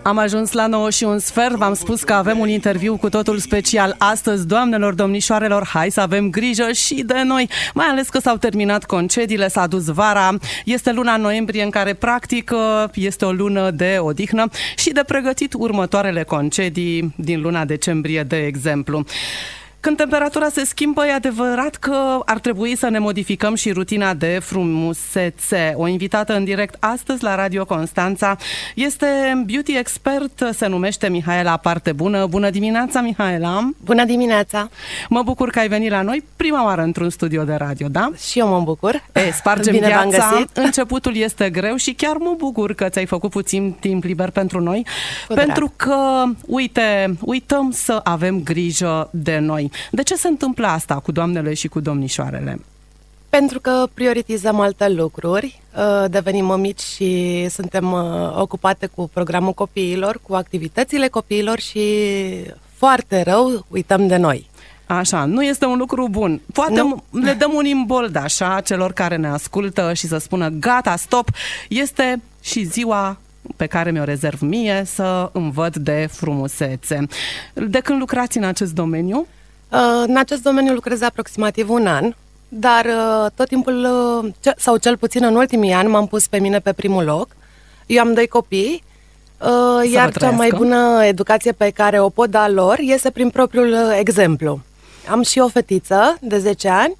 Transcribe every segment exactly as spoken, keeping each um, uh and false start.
Am ajuns la nouă și un sfert, v-am spus că avem un interviu cu totul special astăzi. Doamnelor, domnișoarelor, hai să avem grijă și de noi, mai ales că s-au terminat concediile, s-a dus vara, este luna noiembrie în care practic este o lună de odihnă și de pregătit următoarele concedii din luna decembrie, de exemplu. Când temperatura se schimbă, e adevărat că ar trebui să ne modificăm și rutina de frumusețe. O invitată în direct astăzi la Radio Constanța este beauty expert, se numește Mihaela Partebună. Bună dimineața, Mihaela! Bună dimineața! Mă bucur că ai venit la noi prima oară într-un studio de radio, da? Și eu mă bucur! E, spargem Bine v-am viața, găsit. Începutul este greu și chiar mă bucur că ți-ai făcut puțin timp liber pentru noi, Cu pentru drag. că, uite, uităm să avem grijă de noi. De ce se întâmplă asta cu doamnele și cu domnișoarele? Pentru că prioritizăm alte lucruri, devenim mămici și suntem ocupate cu programul copiilor, cu activitățile copiilor și foarte rău uităm de noi. Așa, nu este un lucru bun. Poate nu. Le dăm un imbold așa celor care ne ascultă și să spună gata, stop, este și ziua pe care mi-o rezerv mie să îmi văd de frumusețe. De când lucrați în acest domeniu? În acest domeniu lucrez aproximativ un an, dar tot timpul, sau cel puțin în ultimii ani, m-am pus pe mine pe primul loc. Eu am doi copii, iar cea mai bună educație pe care o pot da lor este prin propriul exemplu. Am și o fetiță de zece ani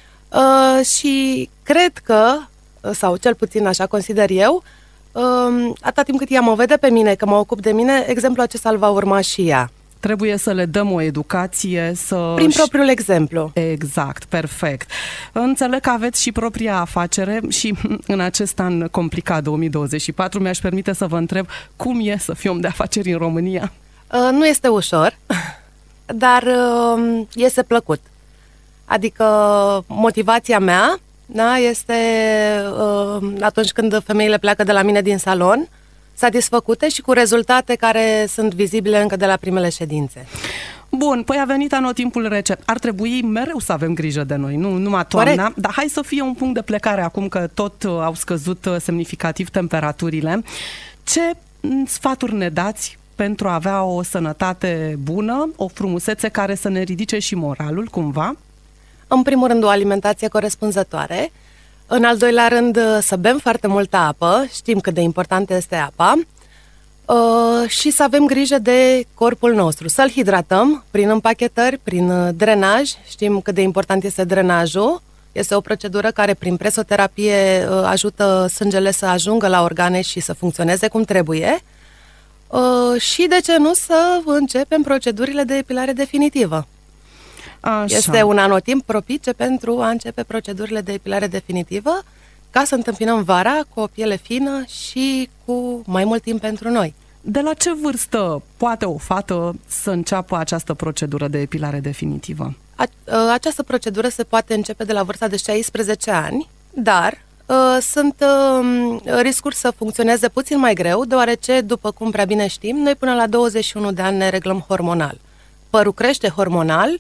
și cred că, sau cel puțin așa consider eu, atâta timp cât ea mă vede pe mine, că mă ocup de mine, exemplul acesta îl va urma și ea. Trebuie să le dăm o educație să... Prin propriul exemplu. Exact, perfect. Înțeleg că aveți și propria afacere și în acest an complicat două mii douăzeci și patru mi-aș permite să vă întreb cum e să fii om de afaceri în România? Uh, nu este ușor, dar uh, este plăcut. Adică motivația mea, da, este uh, atunci când femeile pleacă de la mine din salon, satisfăcute și cu rezultate care sunt vizibile încă de la primele ședințe. Bun, păi a venit anotimpul rece. Ar trebui mereu să avem grijă de noi, nu numai toamna, Corect. Dar hai să fie un punct de plecare acum că tot au scăzut semnificativ temperaturile. Ce sfaturi ne dați pentru a avea o sănătate bună, o frumusețe care să ne ridice și moralul cumva? În primul rând, o alimentație corespunzătoare. În al doilea rând, să bem foarte multă apă, știm cât de importantă este apa, uh, și să avem grijă de corpul nostru, să-l hidratăm prin împachetări, prin drenaj, știm cât de important este drenajul, este o procedură care prin presoterapie uh, ajută sângele să ajungă la organe și să funcționeze cum trebuie, uh, și de ce nu să începem procedurile de epilare definitivă. Așa. Este un anotimp propice pentru a începe procedurile de epilare definitivă, ca să întâmpinăm vara cu o piele fină și cu mai mult timp pentru noi. De la ce vârstă poate o fată să înceapă această procedură de epilare definitivă? A, această procedură se poate începe de la vârsta de șaisprezece ani, dar uh, sunt uh, riscuri să funcționeze puțin mai greu, deoarece, după cum prea bine știm, noi până la douăzeci și unu de ani ne reglăm hormonal. Părul crește hormonal,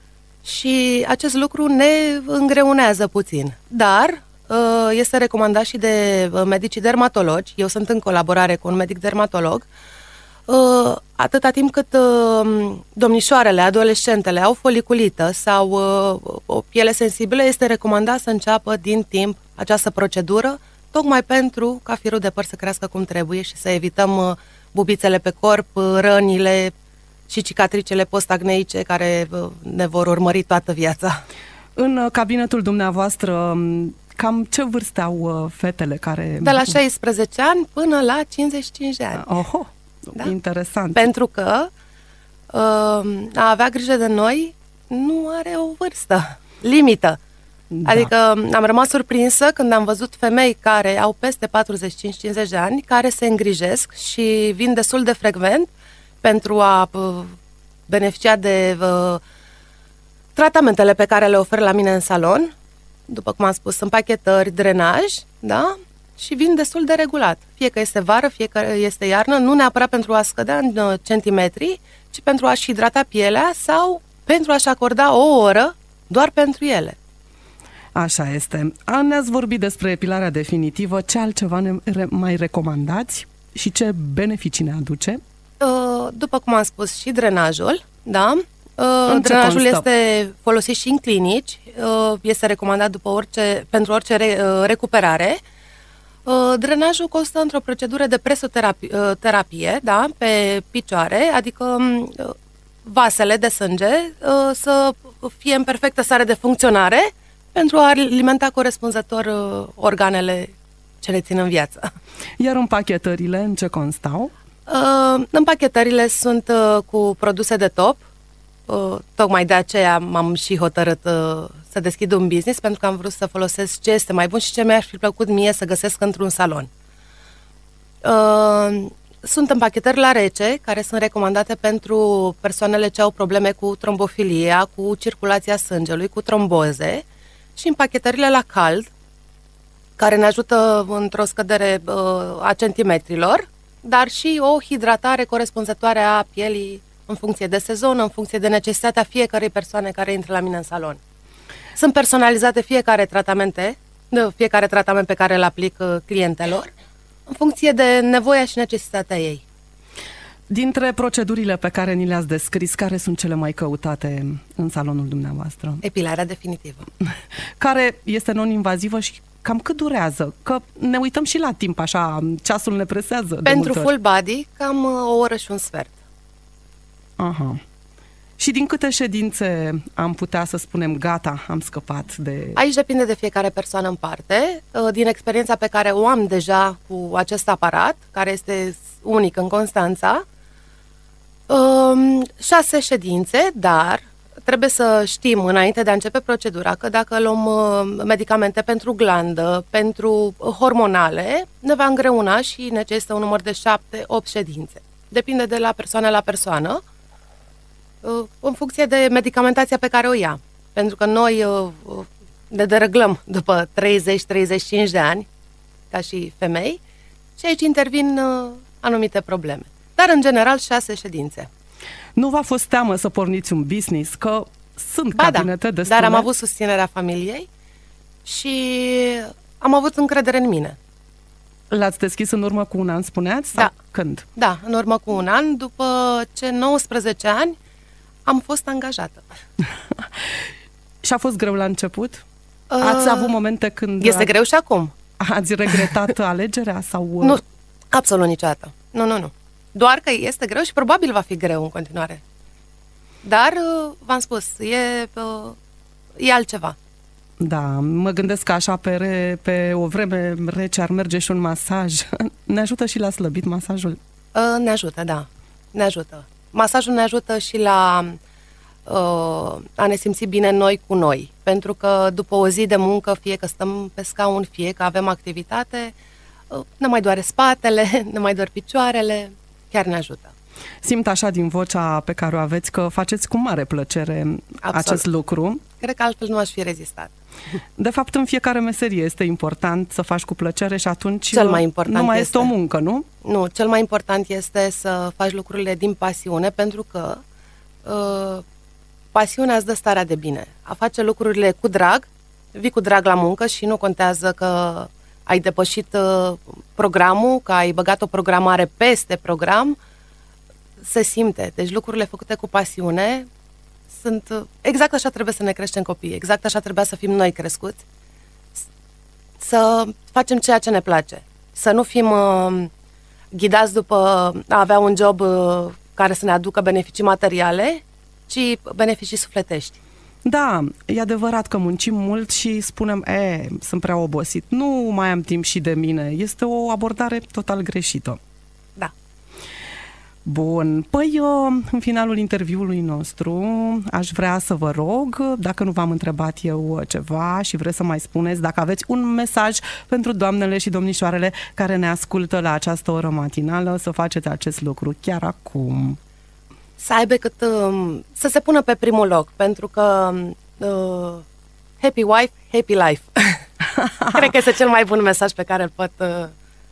și acest lucru ne îngreunează puțin. Dar este recomandat și de medicii dermatologi, eu sunt în colaborare cu un medic dermatolog, atâta timp cât domnișoarele, adolescentele au foliculită sau o piele sensibilă, este recomandat să înceapă din timp această procedură, tocmai pentru ca firul de păr să crească cum trebuie și să evităm bubițele pe corp, rănile și cicatricele post-acneice care ne vor urmări toată viața. În cabinetul dumneavoastră, cam ce vârstă au fetele care... De la șaisprezece ani până la cincizeci și cinci de ani. Oho, da? Interesant. Pentru că a avea grijă de noi nu are o vârstă limită. Da. Adică am rămas surprinsă când am văzut femei care au peste patruzeci și cinci cincizeci de ani, care se îngrijesc și vin destul de frecvent pentru a uh, beneficia de uh, tratamentele pe care le ofer la mine în salon, după cum am spus, împachetări, drenaj, da? Și vin destul de regulat. Fie că este vară, fie că este iarnă, nu neapărat pentru a scădea în uh, centimetri, ci pentru a-și hidrata pielea sau pentru a-și acorda o oră doar pentru ele. Așa este. Ne-ați vorbit despre epilarea definitivă. Ce altceva ne mai recomandați? și ce beneficii ne aduce? După cum am spus, și drenajul, da? În Drenajul este folosit și în clinici, este recomandat după orice, pentru orice re, recuperare. Drenajul constă într-o procedură de presoterapie, da? Pe picioare, adică vasele de sânge să fie în perfectă stare de funcționare pentru a alimenta corespunzător organele ce le țin în viață. Iar împachetările în ce constau? Uh, împachetările sunt uh, cu produse de top. Uh, tocmai de aceea m-am și hotărât uh, să deschid un business, pentru că am vrut să folosesc ce este mai bun și ce mi-ar fi plăcut mie să găsesc într-un salon. Uh, sunt împachetări la rece, care sunt recomandate pentru persoanele ce au probleme cu trombofilia, cu circulația sângelui, cu tromboze, și împachetările la cald, care ne ajută într-o scădere uh, a centimetrilor, dar și o hidratare corespunzătoare a pielii în funcție de sezon, în funcție de necesitatea fiecărei persoane care intră la mine în salon. Sunt personalizate fiecare tratamente, fiecare tratament pe care îl aplic clientelor, în funcție de nevoia și necesitatea ei. Dintre procedurile pe care ni le-ați descris, care sunt cele mai căutate în salonul dumneavoastră? Epilarea definitivă. Care este non-invazivă și cam cât durează? Că ne uităm și la timp, așa, ceasul ne presează. Pentru full body, cam o oră și un sfert. Aha. Și din câte ședințe am putea să spunem, gata, am scăpat de... Aici depinde de fiecare persoană în parte. Din experiența pe care o am deja cu acest aparat, care este unic în Constanța, șase ședințe, dar trebuie să știm înainte de a începe procedura că dacă luăm medicamente pentru glandă, pentru hormonale, ne va îngreuna și necesită un număr de șapte opt ședințe. Depinde de la persoană la persoană, în funcție de medicamentația pe care o ia. Pentru că noi ne dereglăm după treizeci treizeci și cinci de ani, ca și femei, și aici intervin anumite probleme. Dar, în general, șase ședințe. Nu v-a fost teamă să porniți un business? Că sunt ba cabinete da, destule. Dar am avut susținerea familiei și am avut încredere în mine. L-ați deschis în urmă cu un an, spuneați? Sau da. Când? Da, în urmă cu un an, după ce nouăsprezece ani am fost angajată. Și a fost greu la început? Uh, ați avut momente când... Este a... greu și acum. Ați regretat alegerea? Sau? Nu, absolut niciodată. Nu, nu, nu. Doar că este greu și probabil va fi greu în continuare. Dar, v-am spus, e, e altceva. Da, mă gândesc că așa pe, re, pe o vreme rece ar merge și un masaj. Ne ajută și la slăbit masajul? Ne ajută, da. Ne ajută. Masajul ne ajută și la uh, a ne simți bine noi cu noi. Pentru că după o zi de muncă, fie că stăm pe scaun, fie că avem activitate, uh, ne mai doare spatele, ne mai doar picioarele, chiar ne ajută. Simt așa din vocea pe care o aveți că faceți cu mare plăcere Absolut. acest lucru. Cred că altfel nu aș fi rezistat. De fapt, în fiecare meserie este important să faci cu plăcere și atunci cel mai important nu mai este, este o muncă, nu? Nu, cel mai important este să faci lucrurile din pasiune, pentru că uh, pasiunea îți dă starea de bine. A face lucrurile cu drag, vii cu drag la muncă și nu contează că ai depășit uh, programul, că ai băgat o programare peste program, se simte. Deci lucrurile făcute cu pasiune sunt... Exact așa trebuie să ne creștem copiii, exact așa trebuia să fim noi crescuți. Să facem ceea ce ne place. Să nu fim uh, ghidați după a avea un job uh, care să ne aducă beneficii materiale, ci beneficii sufletești. Da, e adevărat că muncim mult și spunem, e, sunt prea obosit, nu mai am timp și de mine. Este o abordare total greșită. Da. Bun, păi în finalul interviului nostru aș vrea să vă rog, dacă nu v-am întrebat eu ceva și vreți să mai spuneți, dacă aveți un mesaj pentru doamnele și domnișoarele care ne ascultă la această oră matinală, să faceți acest lucru chiar acum. Să aibă cât, să se pună pe primul loc, pentru că uh, happy wife, happy life. Cred că este cel mai bun mesaj pe care îl pot uh,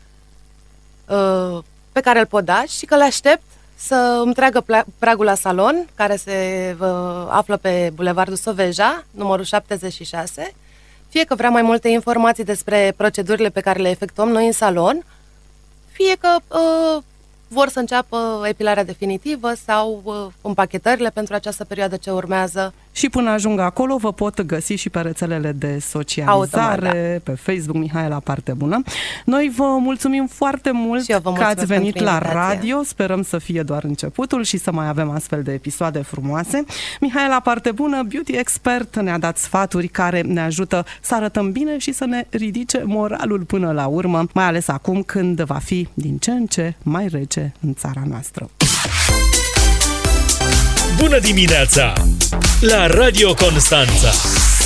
uh, pe care îl pot da și că le aștept să îmi treagă pragul la salon, care se uh, află pe Bulevardul Soveja, numărul șaptezeci și șase. Fie că vrea mai multe informații despre procedurile pe care le efectuăm noi în salon, fie că uh, vor să înceapă epilarea definitivă sau uh, împachetările pentru această perioadă ce urmează. Și până ajung acolo vă pot găsi și pe rețelele de socializare, Automat, da. pe Facebook, Mihaela Partebună. Noi vă mulțumim foarte mult că ați venit la radio, sperăm să fie doar începutul și să mai avem astfel de episoade frumoase. Mihaela Partebună, beauty expert, ne-a dat sfaturi care ne ajută să arătăm bine și să ne ridice moralul până la urmă, mai ales acum când va fi din ce în ce mai rece în țara noastră. Bună dimineața la Radio Constanța!